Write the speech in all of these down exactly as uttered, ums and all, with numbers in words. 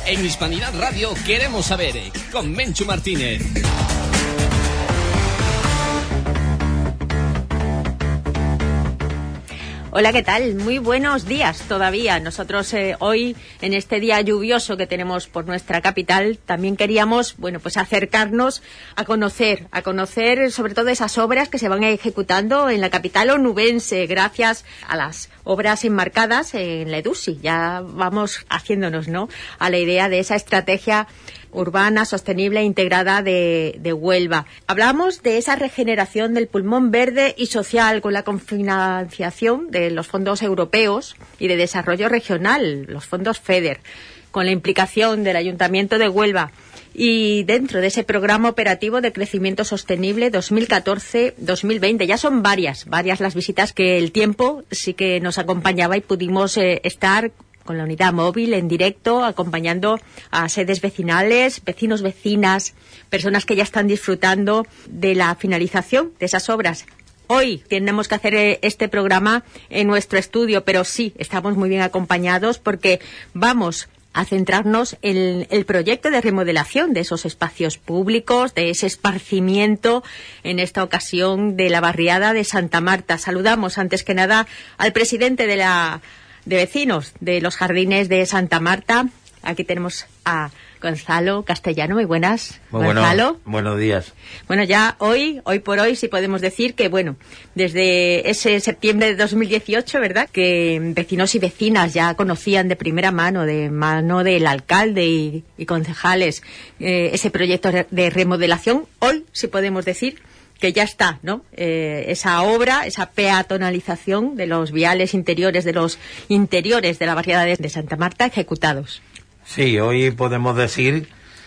En Hispanidad Radio queremos saber, con Menchu Martínez. Hola, ¿qué tal? Muy buenos días todavía. Nosotros eh, hoy, en este día lluvioso que tenemos por nuestra capital, también queríamos, bueno, pues acercarnos a conocer, a conocer sobre todo esas obras que se van ejecutando en la capital onubense, gracias a las obras enmarcadas en la EDUSI. Ya vamos haciéndonos, ¿no?, a la idea de esa estrategia urbana, sostenible e integrada de, de Huelva. Hablamos de esa regeneración del pulmón verde y social con la cofinanciación de los fondos europeos y de desarrollo regional, los fondos FEDER, con la implicación del Ayuntamiento de Huelva y dentro de ese programa operativo de crecimiento sostenible dos mil catorce dos mil veinte. Ya son varias, varias las visitas que el tiempo sí que nos acompañaba y pudimos eh, estar con la unidad móvil en directo, acompañando a sedes vecinales, vecinos, vecinas, personas que ya están disfrutando de la finalización de esas obras. Hoy tenemos que hacer este programa en nuestro estudio, pero sí, estamos muy bien acompañados porque vamos a centrarnos en el proyecto de remodelación de esos espacios públicos, de ese esparcimiento, en esta ocasión de la barriada de Santa Marta. Saludamos antes que nada al presidente de la de vecinos de los jardines de Santa Marta. Aquí tenemos a Gonzalo Castellano. Muy buenas, Muy Gonzalo. Bueno, buenos días. Bueno, ya hoy, hoy por hoy sí podemos decir que, bueno, desde ese septiembre de dos mil dieciocho, ¿verdad?, que vecinos y vecinas ya conocían de primera mano, de mano del alcalde y, y concejales, eh, ese proyecto de remodelación. Hoy sí podemos decir que ya está, ¿no?, Eh, esa obra, esa peatonalización de los viales interiores, de los interiores de la barriada de, de Santa Marta ejecutados. Sí, hoy podemos decir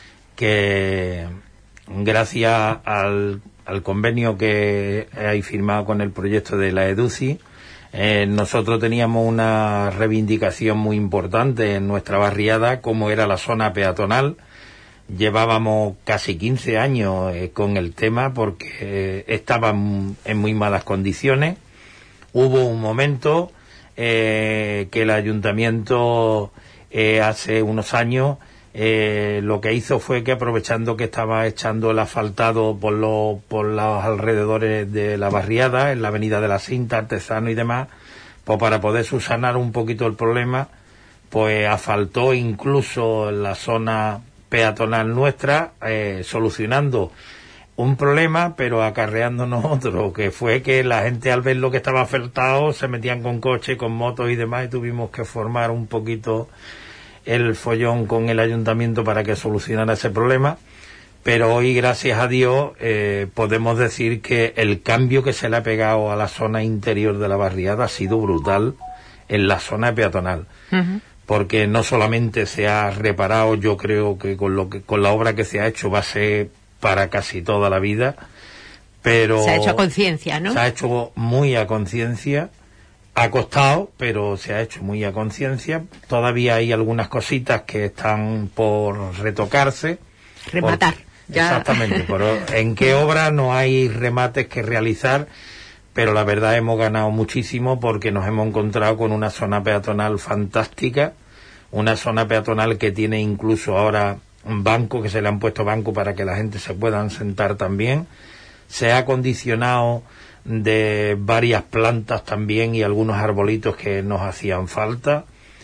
que gracias al, al convenio que hay firmado con el proyecto de la EDUSI, eh, nosotros teníamos una reivindicación muy importante en nuestra barriada, como era la zona peatonal. Llevábamos casi quince años eh, con el tema porque eh, estaban en muy malas condiciones. Hubo un momento eh, que el ayuntamiento eh, hace unos años eh, lo que hizo fue que, aprovechando que estaba echando el asfaltado por los, por los alrededores de la barriada, en la avenida de la Cinta, Artesano y demás, pues para poder subsanar un poquito el problema, pues asfaltó incluso la zona peatonal nuestra, eh, solucionando un problema pero acarreándonos otro, que fue que la gente, al ver lo que estaba afectado, se metían con coche, con motos y demás, y tuvimos que formar un poquito el follón con el ayuntamiento para que solucionara ese problema. Pero hoy, gracias a Dios, eh, podemos decir que el cambio que se le ha pegado a la zona interior de la barriada ha sido brutal en la zona peatonal. Uh-huh. Porque no solamente se ha reparado, yo creo que con lo que con la obra que se ha hecho va a ser para casi toda la vida, pero se ha hecho a conciencia, ¿no? Se ha hecho muy a conciencia, ha costado, pero se ha hecho muy a conciencia. Todavía hay algunas cositas que están por retocarse. Rematar. Por, ya. Exactamente, pero en qué obra no hay remates que realizar. Pero la verdad hemos ganado muchísimo porque nos hemos encontrado con una zona peatonal fantástica, una zona peatonal que tiene incluso ahora un banco, que se le han puesto banco para que la gente se puedan sentar también. Se ha acondicionado de varias plantas también y algunos arbolitos que nos hacían falta.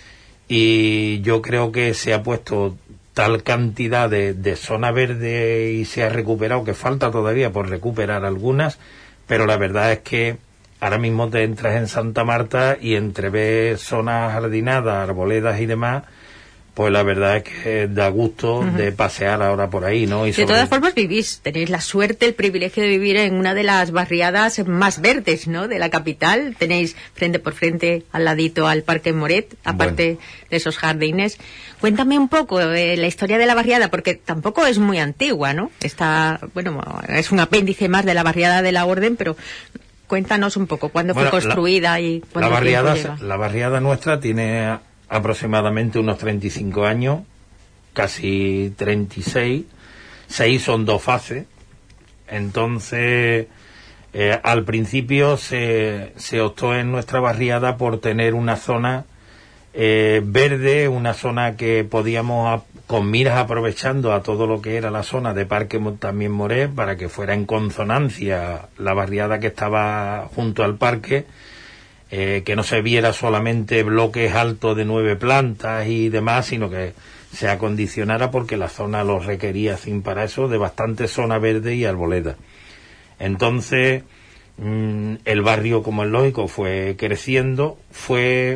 Y yo creo que se ha puesto tal cantidad de, de zona verde y se ha recuperado, que falta todavía por recuperar algunas. Pero la verdad es que ahora mismo te entras en Santa Marta y entreves zonas jardinadas, arboledas y demás, pues la verdad es que da gusto uh-huh. de pasear ahora por ahí, ¿no? Y de sobre... todas formas vivís, tenéis la suerte, el privilegio de vivir en una de las barriadas más verdes, ¿no?, de la capital. Tenéis frente por frente, al ladito, al Parque Moret, aparte bueno. de esos jardines. Cuéntame un poco de la historia de la barriada, porque tampoco es muy antigua, ¿no? Está, bueno, es un apéndice más de la barriada de la Orden, pero cuéntanos un poco cuándo bueno, fue construida la, y cuándo la barriada, la barriada nuestra tiene aproximadamente unos treinta y cinco años, casi treinta y seis. Se hizo en dos fases. Entonces, eh, al principio se, se optó en nuestra barriada por tener una zona eh, verde, una zona que podíamos con miras aprovechando a todo lo que era la zona de Parque también Moré, para que fuera en consonancia la barriada que estaba junto al parque, eh, que no se viera solamente bloques altos de nueve plantas y demás, sino que se acondicionara, porque la zona lo requería, sin para eso, de bastante zona verde y arboleda. Entonces, mmm, el barrio, como es lógico, fue creciendo, fue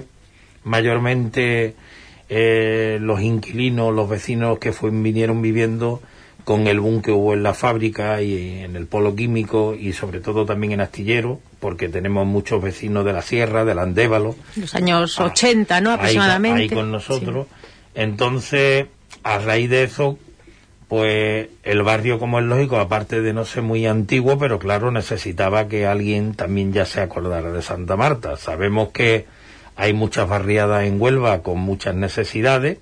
mayormente eh, los inquilinos, los vecinos que fue, vinieron viviendo con el boom que hubo en la fábrica y en el polo químico, y sobre todo también en Astillero, porque tenemos muchos vecinos de la sierra, del Andévalo. Los años ah, ochenta, ¿no? Aproximadamente. Ahí, ahí con nosotros. Sí. Entonces, a raíz de eso, pues el barrio, como es lógico, aparte de no ser muy antiguo, pero claro, necesitaba que alguien también ya se acordara de Santa Marta. Sabemos que hay muchas barriadas en Huelva con muchas necesidades,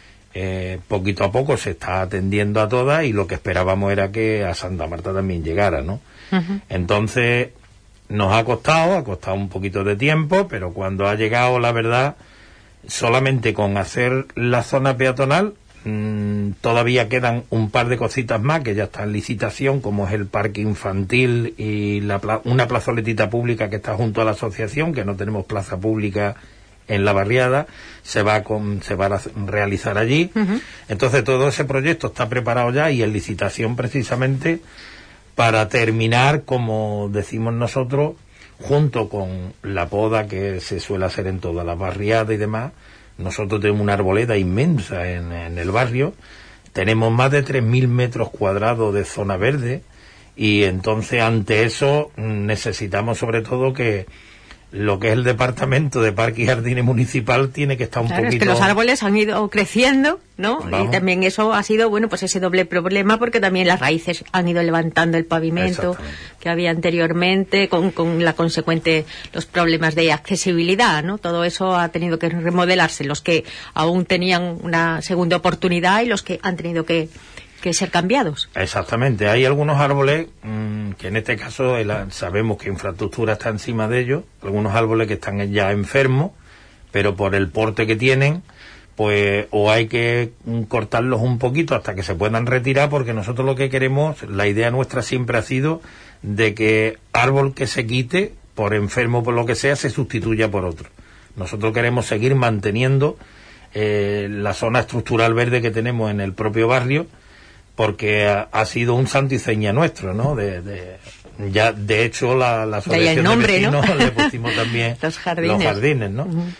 eh, poquito a poco se está atendiendo a todas, y lo que esperábamos era que a Santa Marta también llegara, ¿no? Uh-huh. Entonces, nos ha costado, ha costado un poquito de tiempo, pero cuando ha llegado, la verdad, solamente con hacer la zona peatonal, mmm, todavía quedan un par de cositas más que ya están en licitación, como es el parque infantil y la pla- una plazoletita pública que está junto a la asociación, que no tenemos plaza pública en la barriada, se va con, se va a realizar allí. Uh-huh. Entonces todo ese proyecto está preparado ya y en licitación, precisamente para terminar, como decimos nosotros, junto con la poda que se suele hacer en todas las barriadas y demás. Nosotros tenemos una arboleda inmensa en, en el barrio, tenemos más de tres mil metros cuadrados de zona verde, y entonces ante eso necesitamos sobre todo que lo que es el departamento de Parque y Jardines Municipal tiene que estar un claro, poquito... es que los árboles han ido creciendo, ¿no? Vamos. Y también eso ha sido, bueno, pues ese doble problema, porque también las raíces han ido levantando el pavimento que había anteriormente, con, con la consecuente, los problemas de accesibilidad, ¿no? Todo eso ha tenido que remodelarse, los que aún tenían una segunda oportunidad y los que han tenido que... que ser cambiados. Exactamente, hay algunos árboles mmm, que en este caso el, sabemos que infraestructura está encima de ellos, algunos árboles que están ya enfermos, pero por el porte que tienen, pues o hay que mm, cortarlos un poquito hasta que se puedan retirar, porque nosotros lo que queremos, la idea nuestra siempre ha sido de que árbol que se quite, por enfermo, por lo que sea, se sustituya por otro. Nosotros queremos seguir manteniendo eh, la zona estructural verde que tenemos en el propio barrio, porque ha, ha sido un santo y seña nuestro, ¿no? De, de, ya, de hecho, la, la asociación de, nombre, de vecinos, ¿no? Le pusimos también los jardines, los jardines, ¿no? Uh-huh.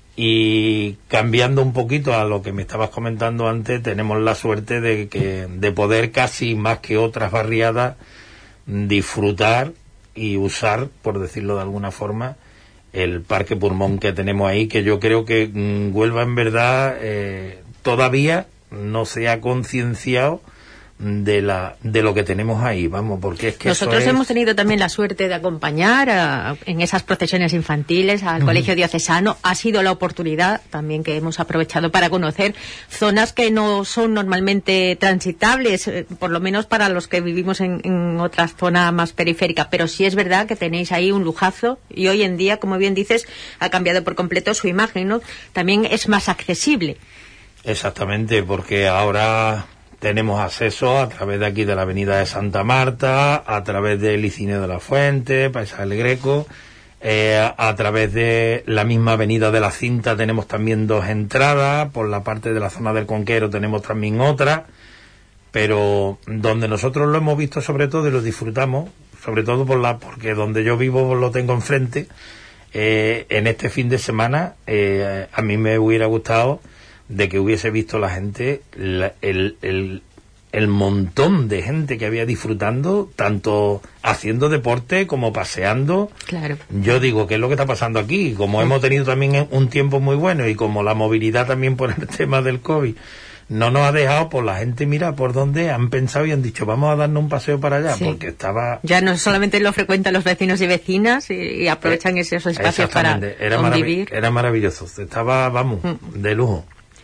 Y cambiando un poquito a lo que me estabas comentando antes, tenemos la suerte de que de poder casi más que otras barriadas disfrutar y usar, por decirlo de alguna forma, el parque pulmón que tenemos ahí, que yo creo que mmm, Huelva en verdad eh, todavía no se ha concienciado de la de lo que tenemos ahí, vamos, porque es que nosotros eso hemos es... tenido también la suerte de acompañar a, en esas procesiones infantiles al uh-huh. Colegio Diocesano. Ha sido la oportunidad también que hemos aprovechado para conocer zonas que no son normalmente transitables, eh, por lo menos para los que vivimos en, en otras zonas más periféricas, pero sí es verdad que tenéis ahí un lujazo, y hoy en día, como bien dices, ha cambiado por completo su imagen, ¿no? También es más accesible. Exactamente, porque ahora tenemos acceso a través de aquí de la avenida de Santa Marta, a través del Licinio de la Fuente, Paisaje del Greco, eh, a, a través de la misma avenida de la Cinta tenemos también dos entradas, por la parte de la zona del Conquero tenemos también otra, pero donde nosotros lo hemos visto sobre todo y lo disfrutamos, sobre todo por la porque donde yo vivo lo tengo enfrente, eh, en este fin de semana eh, a mí me hubiera gustado de que hubiese visto la gente, la, el, el, el montón de gente que había disfrutando, tanto haciendo deporte como paseando. Claro. Yo digo, ¿qué es lo que está pasando aquí? Como hemos tenido también un tiempo muy bueno y como la movilidad también por el tema del COVID no nos ha dejado, pues la gente mira por dónde han pensado y han dicho, vamos a darnos un paseo para allá, sí. Porque estaba... Ya no solamente lo frecuentan los vecinos y vecinas y, y aprovechan eh, esos espacios para era convivir. Marav- era maravilloso, estaba, vamos, mm. de lujo.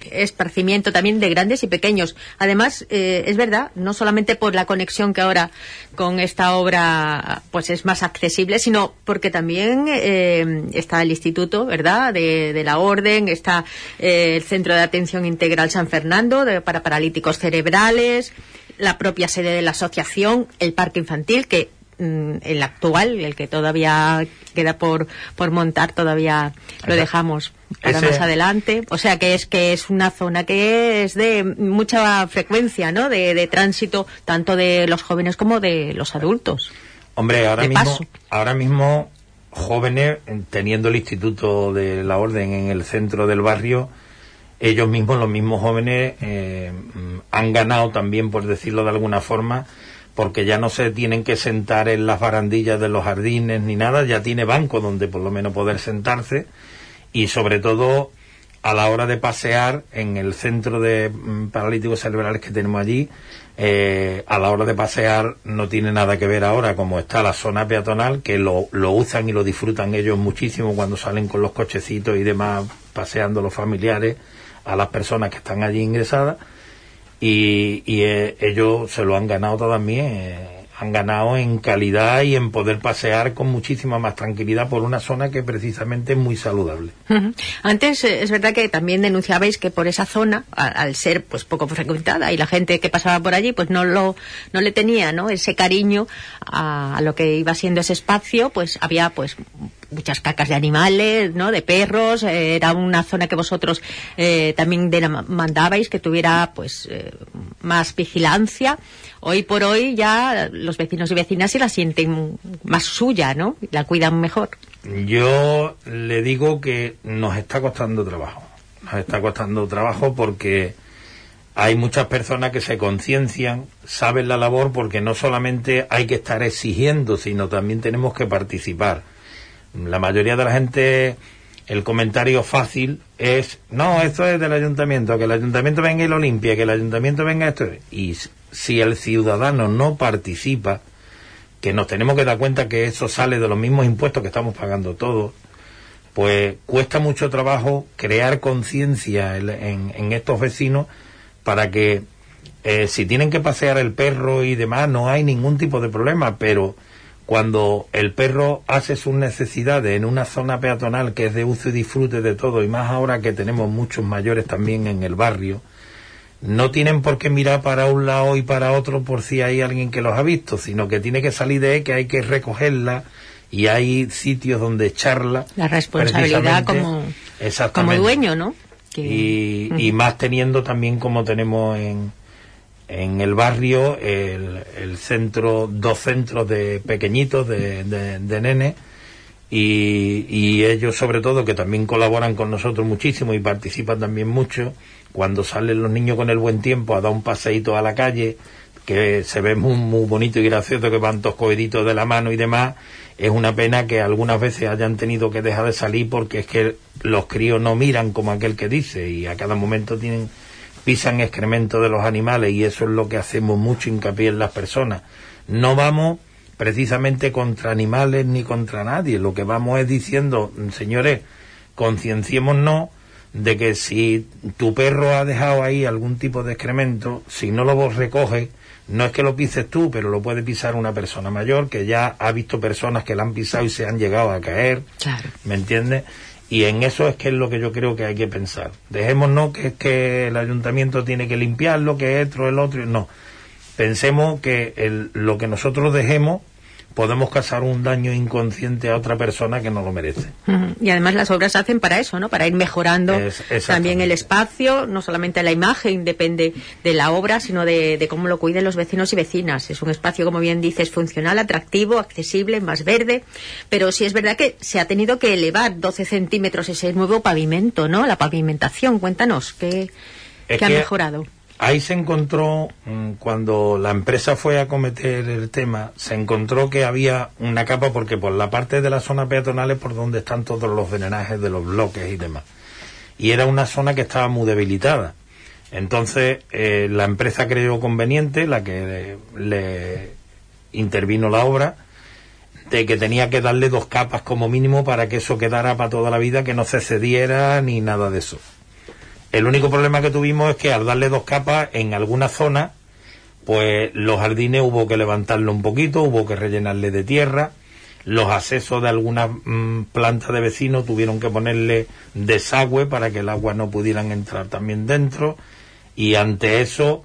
esparcimiento también de grandes y pequeños. Además, eh, es verdad, no solamente por la conexión que ahora con esta obra pues es más accesible, sino porque también eh, está el instituto, ¿verdad?, de, de la Orden, está eh, el Centro de Atención Integral San Fernando de, para paralíticos cerebrales, la propia sede de la asociación, el parque infantil, que mm, el actual, el que todavía queda por, por montar, todavía lo dejamos para Ese... más adelante. O sea que es que es una zona que es de mucha frecuencia, ¿no?, de, de tránsito, tanto de los jóvenes como de los adultos. Hombre, ahora mismo, ahora mismo jóvenes, teniendo el Instituto de la Orden en el centro del barrio, ellos mismos, los mismos jóvenes, eh, han ganado también, por decirlo de alguna forma, porque ya no se tienen que sentar en las barandillas de los jardines ni nada, ya tiene banco donde por lo menos poder sentarse, y sobre todo a la hora de pasear en el centro de mm, paralíticos cerebrales que tenemos allí, eh, a la hora de pasear no tiene nada que ver ahora como está la zona peatonal, que lo, lo usan y lo disfrutan ellos muchísimo cuando salen con los cochecitos y demás, paseando los familiares a las personas que están allí ingresadas, y, y eh, ellos se lo han ganado también, eh, han ganado en calidad y en poder pasear con muchísima más tranquilidad por una zona que precisamente es muy saludable. Uh-huh. Antes eh, es verdad que también denunciabais que por esa zona, a, al ser pues poco frecuentada y la gente que pasaba por allí pues no lo no le tenía, ¿no?, ese cariño a, a lo que iba siendo ese espacio, pues había pues muchas cacas de animales, ¿no?, de perros, eh, era una zona que vosotros eh, también demandabais que tuviera pues eh, más vigilancia. Hoy por hoy ya los vecinos y vecinas se la sienten más suya, ¿no?, la cuidan mejor. Yo le digo que nos está costando trabajo, nos está costando trabajo porque hay muchas personas que se conciencian, saben la labor, porque no solamente hay que estar exigiendo, sino también tenemos que participar. La mayoría de la gente, el comentario fácil es, no, esto es del ayuntamiento, que el ayuntamiento venga y lo limpie, que el ayuntamiento venga esto. Y si el ciudadano no participa, que nos tenemos que dar cuenta que eso sale de los mismos impuestos que estamos pagando todos, pues cuesta mucho trabajo crear conciencia en, en, en estos vecinos para que eh, si tienen que pasear el perro y demás no hay ningún tipo de problema, pero cuando el perro hace sus necesidades en una zona peatonal que es de uso y disfrute de todo, y más ahora que tenemos muchos mayores también en el barrio, no tienen por qué mirar para un lado y para otro por si hay alguien que los ha visto, sino que tiene que salir de ahí, que hay que recogerla, y hay sitios donde echarla. La responsabilidad como, como dueño, ¿no? Que... Y, uh-huh. y más teniendo también como tenemos en... en el barrio el, el centro, dos centros de pequeñitos de, de, de nenes, y, y ellos sobre todo, que también colaboran con nosotros muchísimo y participan también mucho, cuando salen los niños con el buen tiempo a dar un paseíto a la calle, que se ve muy, muy bonito y gracioso, que van todos coheditos de la mano y demás. Es una pena que algunas veces hayan tenido que dejar de salir, porque es que los críos no miran como aquel que dice, y a cada momento tienen pisan excremento de los animales, y eso es lo que hacemos mucho hincapié en las personas. No vamos precisamente contra animales ni contra nadie, lo que vamos es diciendo, señores, concienciémonos de que si tu perro ha dejado ahí algún tipo de excremento, si no lo recoges, no es que lo pises tú, pero lo puede pisar una persona mayor que ya ha visto personas que la han pisado y se han llegado a caer. Claro. ¿Me entiendes? Y en eso es que es lo que yo creo que hay que pensar. Dejémonos que es que el ayuntamiento tiene que limpiarlo, que esto, el otro, no. Pensemos que el, lo que nosotros dejemos podemos causar un daño inconsciente a otra persona que no lo merece. Uh-huh. Y además las obras se hacen para eso, ¿no? Para ir mejorando es, también el espacio, no solamente la imagen depende de la obra, sino de, de cómo lo cuiden los vecinos y vecinas. Es un espacio, como bien dices, funcional, atractivo, accesible, más verde, pero sí es verdad que se ha tenido que elevar doce centímetros ese nuevo pavimento, ¿no? La pavimentación, cuéntanos, ¿qué, ¿qué ha mejorado? Ahí se encontró, cuando la empresa fue a acometer el tema, se encontró que había una capa, porque por la parte de la zona peatonal es por donde están todos los drenajes de los bloques y demás. Y era una zona que estaba muy debilitada. Entonces, eh, la empresa creyó conveniente, la que le, le intervino la obra, de que tenía que darle dos capas como mínimo para que eso quedara para toda la vida, que no se cediera ni nada de eso. el único problema que tuvimos es que al darle dos capas, en algunas zonas, pues los jardines hubo que levantarlo un poquito, hubo que rellenarle de tierra, los accesos de algunas mmm, plantas de vecinos tuvieron que ponerle desagüe para que el agua no pudieran entrar también dentro, y ante eso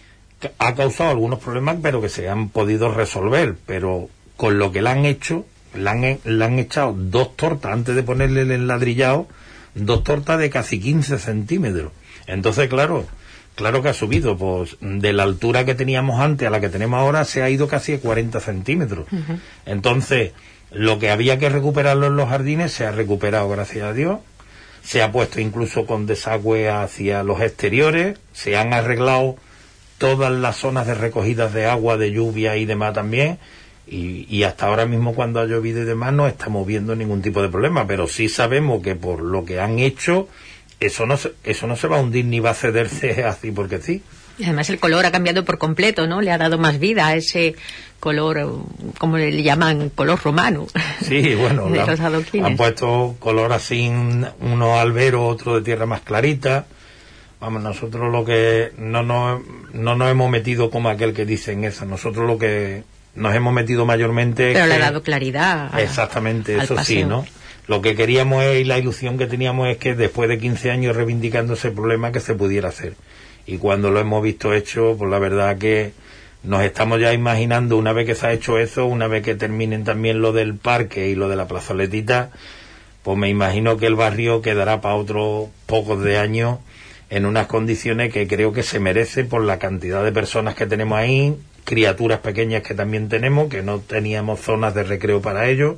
ha causado algunos problemas, pero que se han podido resolver. Pero con lo que le han hecho, le han, le han echado dos tortas antes de ponerle el enladrillado, dos tortas de casi quince centímetros. Entonces, claro, claro que ha subido, pues de la altura que teníamos antes a la que tenemos ahora se ha ido casi a cuarenta centímetros. Uh-huh. Entonces, lo que había que recuperarlo en los jardines se ha recuperado, gracias a Dios. Se ha puesto incluso con desagüe hacia los exteriores, se han arreglado todas las zonas de recogidas de agua, de lluvia y demás también, y, y hasta ahora mismo, cuando ha llovido y demás, no estamos viendo ningún tipo de problema, pero sí sabemos que por lo que han hecho, eso no se, eso no se va a hundir ni va a cederse así porque sí. Y además el color ha cambiado por completo, ¿no? Le ha dado más vida a ese color, como le llaman, color romano. Sí, bueno, de la, los adoquines. Han puesto color así, uno albero, otro de tierra más clarita. Vamos, nosotros lo que no nos, no nos hemos metido como aquel que dice en eso. Nosotros lo que nos hemos metido mayormente... Pero es le que, ha dado claridad. A, exactamente, eso paseo. Sí, ¿no? Lo que queríamos es, y la ilusión que teníamos es que después de quince años reivindicando ese problema, que se pudiera hacer. Y cuando lo hemos visto hecho, pues la verdad que nos estamos ya imaginando, una vez que se ha hecho eso, una vez que terminen también lo del parque y lo de la plazoletita, pues me imagino que el barrio quedará para otros pocos de años en unas condiciones que creo que se merece por la cantidad de personas que tenemos ahí, criaturas pequeñas que también tenemos, que no teníamos zonas de recreo para ellos,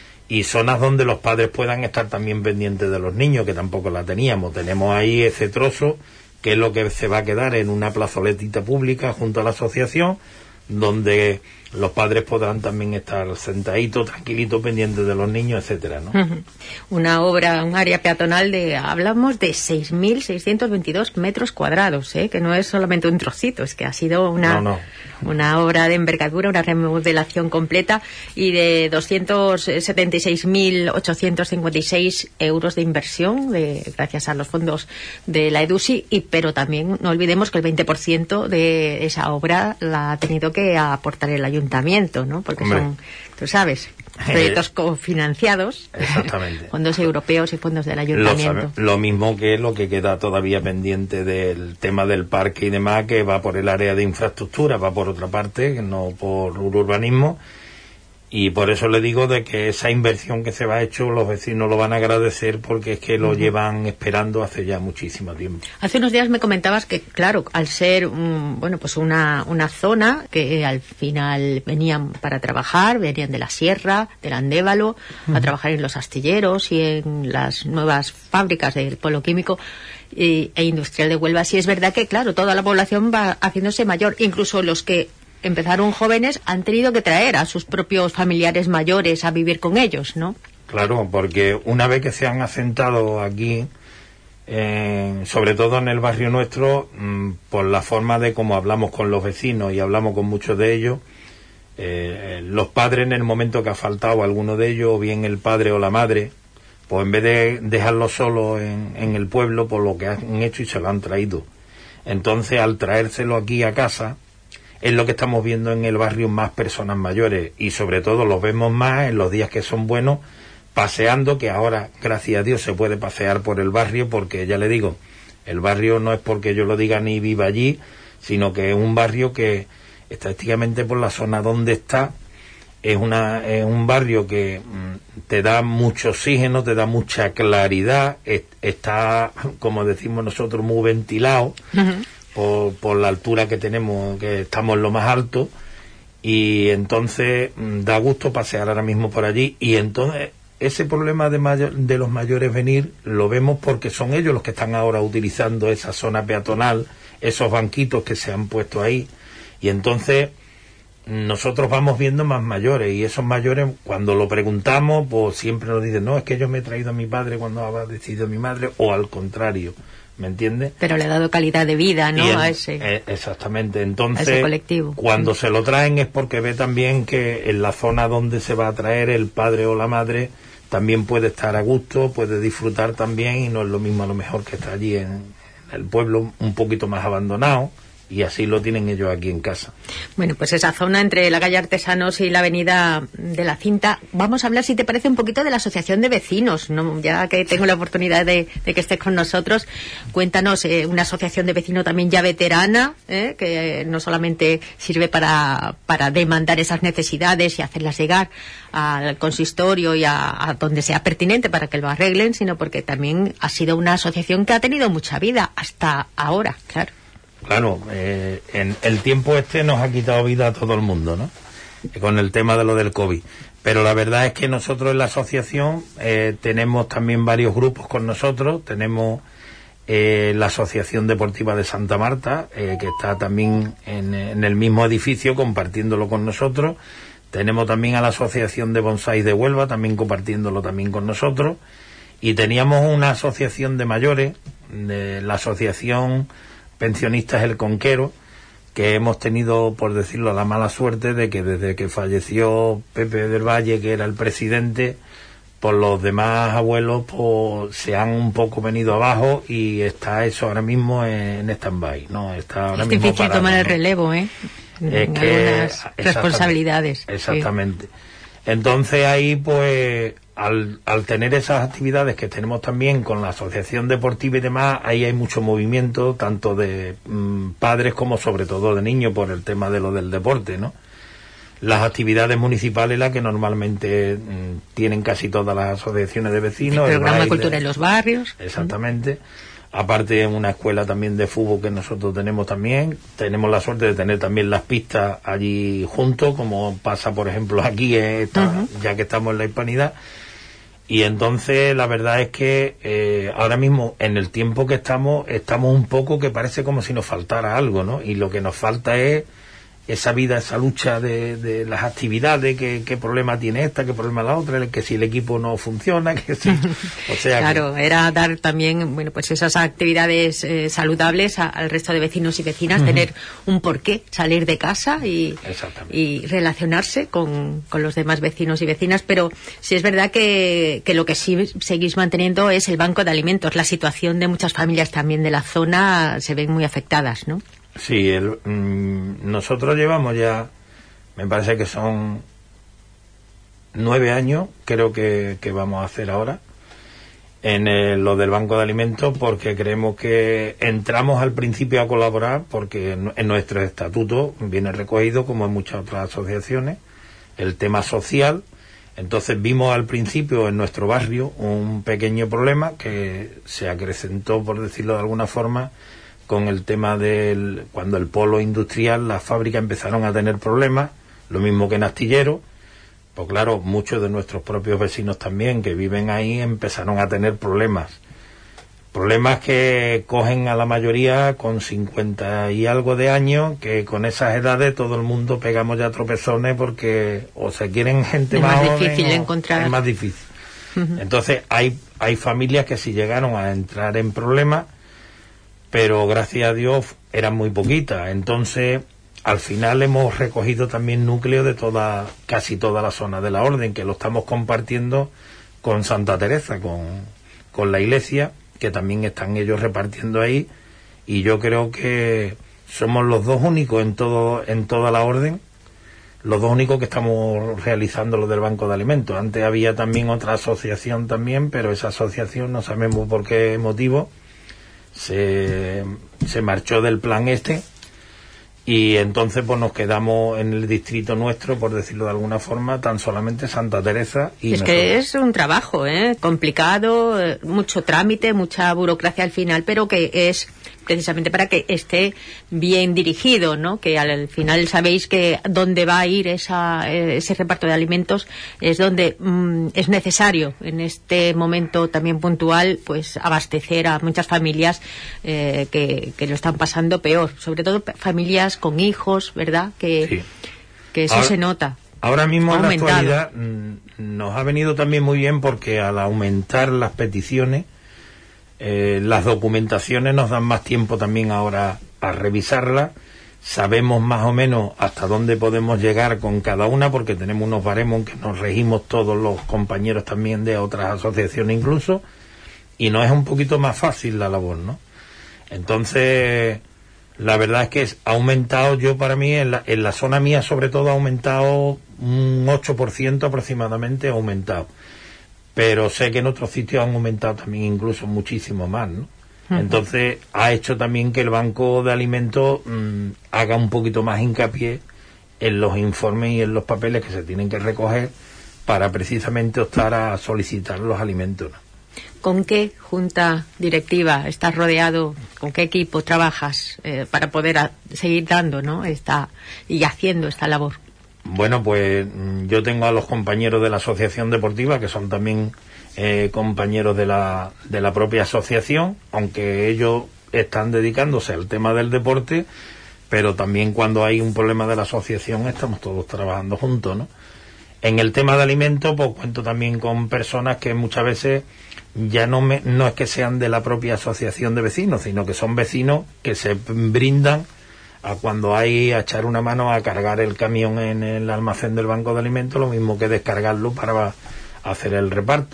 y zonas donde los padres puedan estar también pendientes de los niños, que tampoco la teníamos. Tenemos ahí ese trozo, que es lo que se va a quedar en una plazoletita pública junto a la asociación, donde los padres podrán también estar sentaditos, tranquilitos, pendientes de los niños, etcétera, ¿no? Uh-huh. Una obra, un área peatonal de, hablamos de seis mil seiscientos veintidós metros cuadrados, ¿eh? Que no es solamente un trocito, es que ha sido una, no, no. una obra de envergadura, una remodelación completa, y de doscientos setenta y seis mil ochocientos cincuenta y seis euros de inversión, de, gracias a los fondos de la EDUSI, y, pero también no olvidemos que el veinte por ciento de esa obra la ha tenido que aportar el ayuntamiento, ¿no? Porque Hombre. son, tú sabes, proyectos eh, cofinanciados, exactamente. fondos europeos y fondos del ayuntamiento. Lo, lo mismo que lo que queda todavía pendiente del tema del parque y demás, que va por el área de infraestructura, va por otra parte, no por urbanismo, y por eso le digo de que esa inversión que se va a hecho, los vecinos lo van a agradecer, porque es que lo uh-huh. llevan esperando hace ya muchísimo tiempo. Hace unos días me comentabas que, claro, al ser un, bueno, pues una, una zona que al final venían para trabajar, venían de la sierra, del Andévalo, uh-huh. a trabajar en los astilleros y en las nuevas fábricas del polo químico e, e industrial de Huelva. Sí es verdad que, claro, toda la población va haciéndose mayor, incluso los que empezaron jóvenes han tenido que traer a sus propios familiares mayores a vivir con ellos, ¿no? Claro, porque una vez que se han asentado aquí, eh, sobre todo en el barrio nuestro, mmm, por la forma de cómo hablamos con los vecinos, y hablamos con muchos de ellos, eh, los padres, en el momento que ha faltado alguno de ellos, o bien el padre o la madre, pues en vez de dejarlo solo en, en el pueblo, pues lo que han hecho y se lo han traído. Entonces, al traérselo aquí a casa, es lo que estamos viendo en el barrio, más personas mayores, y sobre todo los vemos más en los días que son buenos, paseando, que ahora, gracias a Dios, se puede pasear por el barrio, porque ya le digo, el barrio no es porque yo lo diga ni viva allí, sino que es un barrio que, estadísticamente por la zona donde está, es, una, es un barrio que mmm, te da mucho oxígeno, te da mucha claridad, es, está, como decimos nosotros, muy ventilado, uh-huh. Por, por la altura que tenemos, que estamos en lo más alto, y entonces mmm, da gusto pasear ahora mismo por allí. Y entonces ese problema de, mayor, de los mayores venir lo vemos porque son ellos los que están ahora utilizando esa zona peatonal, esos banquitos que se han puesto ahí, y entonces nosotros vamos viendo más mayores, y esos mayores, cuando lo preguntamos, pues siempre nos dicen, no, es que yo me he traído a mi padre cuando ha decidido mi madre, o al contrario, ¿me entiendes? Pero le ha dado calidad de vida, ¿no? En, a ese eh, exactamente. Entonces, a ese colectivo. Cuando se lo traen es porque ve también que en la zona donde se va a traer el padre o la madre también puede estar a gusto, puede disfrutar también, y no es lo mismo a lo mejor que está allí en el pueblo un poquito más abandonado, y así lo tienen ellos aquí en casa. Bueno, pues esa zona entre la calle Artesanos y la avenida de la Cinta. Vamos a hablar, si te parece, un poquito de la asociación de vecinos, ¿no? Ya que tengo la oportunidad de, de que estés con nosotros, cuéntanos, eh, una asociación de vecinos también ya veterana, ¿eh? que no solamente sirve para, para demandar esas necesidades y hacerlas llegar al consistorio y a, a donde sea pertinente para que lo arreglen, sino porque también ha sido una asociación que ha tenido mucha vida hasta ahora, claro. Claro, eh, en el tiempo este nos ha quitado vida a todo el mundo, ¿no? Con el tema de lo del COVID. Pero la verdad es que nosotros en la asociación eh, tenemos también varios grupos con nosotros. Tenemos eh, la Asociación Deportiva de Santa Marta, eh, que está también en, en el mismo edificio compartiéndolo con nosotros. Tenemos también a la Asociación de Bonsai de Huelva, también compartiéndolo también con nosotros. Y teníamos una asociación de mayores, de la Asociación Pensionistas El Conquero, que hemos tenido, por decirlo, la mala suerte de que desde que falleció Pepe del Valle, que era el presidente, pues los demás abuelos pues se han un poco venido abajo y está eso ahora mismo en stand-by, ¿no? Está ahora es mismo difícil parado, tomar ¿no? el relevo, ¿eh? Es en que, algunas responsabilidades. Exactamente. Sí. Entonces ahí, pues, al, al tener esas actividades que tenemos también con la asociación deportiva y demás, ahí hay mucho movimiento, tanto de mmm, padres como sobre todo de niños, por el tema de lo del deporte, ¿no? Las actividades municipales, las que normalmente mmm, tienen casi todas las asociaciones de vecinos. El programa de cultura en los barrios. Exactamente. Aparte, en una escuela también de fútbol que nosotros tenemos también. Tenemos la suerte de tener también las pistas allí juntos, como pasa, por ejemplo, aquí, eh, está, uh-huh. ya que estamos en la Hispanidad. Y entonces, la verdad es que eh, ahora mismo, en el tiempo que estamos, estamos un poco que parece como si nos faltara algo, ¿no? Y lo que nos falta es esa vida, esa lucha de, de las actividades, qué, qué problema tiene esta, qué problema la otra, que si el equipo no funciona, que si... O sea, claro, que... era dar también, bueno, pues esas actividades eh, saludables a, al resto de vecinos y vecinas, uh-huh. tener un porqué, salir de casa y, y relacionarse con, con los demás vecinos y vecinas, pero sí es verdad que, que lo que sí seguís manteniendo es el banco de alimentos. La situación de muchas familias también de la zona se ven muy afectadas, ¿no? Sí, el, mmm, nosotros llevamos ya, me parece que son nueve años, creo que, que vamos a hacer ahora, en el, lo del Banco de Alimentos, porque creemos que entramos al principio a colaborar, porque en, en nuestro estatuto viene recogido, como en muchas otras asociaciones, el tema social. Entonces vimos al principio en nuestro barrio un pequeño problema que se acrecentó, por decirlo de alguna forma, con el tema del cuando el polo industrial, las fábricas empezaron a tener problemas, lo mismo que en Astillero. Pues claro, muchos de nuestros propios vecinos también que viven ahí empezaron a tener problemas. Problemas que cogen a la mayoría con cincuenta y algo de años, que con esas edades todo el mundo pegamos ya tropezones porque o se quieren gente es más más joven, difícil encontrar. Es más difícil. Uh-huh. Entonces hay, hay familias que sí llegaron a entrar en problemas, pero gracias a Dios eran muy poquitas. Entonces, al final hemos recogido también núcleos de toda, casi toda la zona de la Orden, que lo estamos compartiendo con Santa Teresa, con, con la iglesia, que también están ellos repartiendo ahí, y yo creo que somos los dos únicos en todo, en toda la Orden, los dos únicos que estamos realizando lo del Banco de Alimentos. Antes había también otra asociación también, pero esa asociación no sabemos por qué motivo se, se marchó del plan este, y entonces pues nos quedamos en el distrito nuestro, por decirlo de alguna forma, tan solamente Santa Teresa y es nosotros. Que es un trabajo ¿eh? complicado, eh, mucho trámite, mucha burocracia al final, pero que es precisamente para que esté bien dirigido, ¿no? Que al, al final sabéis que donde va a ir esa, eh, ese reparto de alimentos es donde mm, es necesario en este momento también puntual, pues abastecer a muchas familias eh, que, que lo están pasando peor, sobre todo familias con hijos, ¿verdad? Que, sí. que eso ahora, se nota. Ahora mismo en la actualidad nos ha venido también muy bien porque al aumentar las peticiones, Eh, las documentaciones nos dan más tiempo también ahora a revisarlas, sabemos más o menos hasta dónde podemos llegar con cada una, porque tenemos unos baremos que nos regimos todos los compañeros también de otras asociaciones incluso, y nos es un poquito más fácil la labor, ¿no? Entonces, la verdad es que ha aumentado, yo para mí, en la, en la zona mía sobre todo ha aumentado un ocho por ciento aproximadamente, ha aumentado. Pero sé que en otros sitios han aumentado también incluso muchísimo más, ¿no? Uh-huh. Entonces, ha hecho también que el Banco de Alimentos mmm, haga un poquito más hincapié en los informes y en los papeles que se tienen que recoger para precisamente optar a solicitar los alimentos, ¿no? ¿Con qué junta directiva estás rodeado? ¿Con qué equipo trabajas eh, para poder a, seguir dando, ¿no? esta y haciendo esta labor? Bueno, pues yo tengo a los compañeros de la asociación deportiva, que son también eh, compañeros de la, de la propia asociación, aunque ellos están dedicándose al tema del deporte, pero también cuando hay un problema de la asociación estamos todos trabajando juntos, ¿no? En el tema de alimentos, pues cuento también con personas que muchas veces ya no me, no es que sean de la propia asociación de vecinos, sino que son vecinos que se brindan a cuando hay a echar una mano a cargar el camión en el almacén del Banco de Alimentos, lo mismo que descargarlo para hacer el reparto,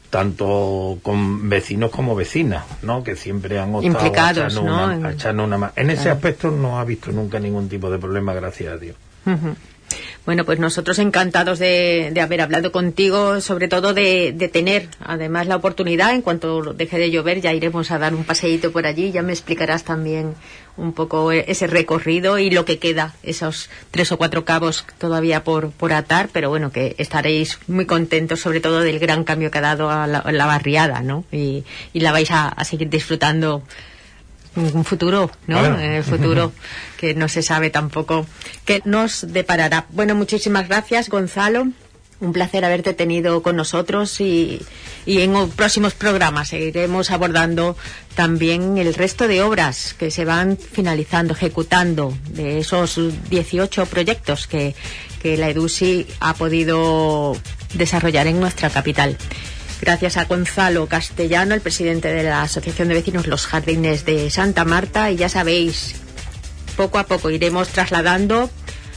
tanto con vecinos como vecinas, ¿no? Que siempre han optado implicados, a ¿no? una, a echarnos una mano. En ese claro. aspecto no ha visto nunca ningún tipo de problema, gracias a Dios. Uh-huh. Bueno, pues nosotros encantados de, de haber hablado contigo, sobre todo de, de tener además la oportunidad, en cuanto deje de llover ya iremos a dar un paseíto por allí, ya me explicarás también un poco ese recorrido y lo que queda, esos tres o cuatro cabos todavía por, por atar, pero bueno, que estaréis muy contentos sobre todo del gran cambio que ha dado a la, a la barriada, ¿no? Y, y la vais a, a seguir disfrutando un futuro, ¿no? Bueno. En el futuro que no se sabe tampoco qué nos deparará. Bueno, muchísimas gracias, Gonzalo. Un placer haberte tenido con nosotros y, y en próximos programas seguiremos abordando también el resto de obras que se van finalizando, ejecutando, de esos dieciocho proyectos que, que la EDUSI ha podido desarrollar en nuestra capital. Gracias a Gonzalo Castellano, el presidente de la Asociación de Vecinos Los Jardines de Santa Marta, y ya sabéis, poco a poco iremos trasladando,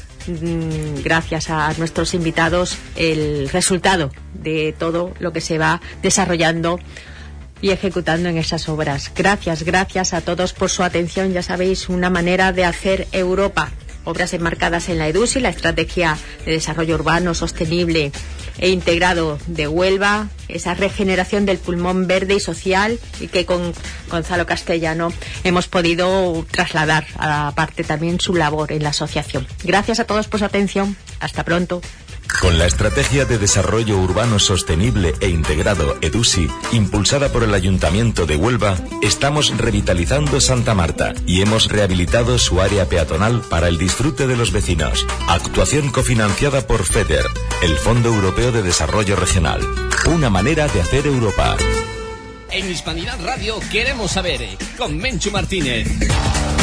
mmm, gracias a nuestros invitados, el resultado de todo lo que se va desarrollando y ejecutando en esas obras. Gracias, gracias a todos por su atención. Ya sabéis, una manera de hacer Europa. Obras enmarcadas en la EDUSI, la Estrategia de Desarrollo Urbano Sostenible e Integrado de Huelva, esa regeneración del pulmón verde y social, y que con Gonzalo Castellano hemos podido trasladar a parte también su labor en la asociación. Gracias a todos por su atención. Hasta pronto. Con la Estrategia de Desarrollo Urbano Sostenible e Integrado EDUSI, impulsada por el Ayuntamiento de Huelva, estamos revitalizando Santa Marta y hemos rehabilitado su área peatonal para el disfrute de los vecinos. Actuación cofinanciada por FEDER, el Fondo Europeo de Desarrollo Regional. Una manera de hacer Europa. En Hispanidad Radio queremos saber, con Menchu Martínez.